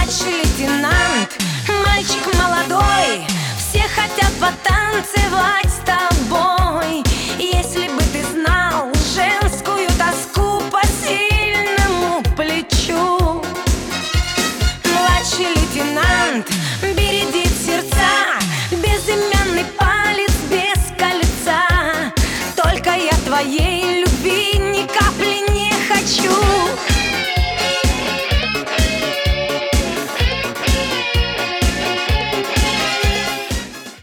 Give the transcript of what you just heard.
Младший лейтенант, мальчик молодой, все хотят потанцевать с тобой. Если бы ты знал женскую тоску по сильному плечу. Младший лейтенант,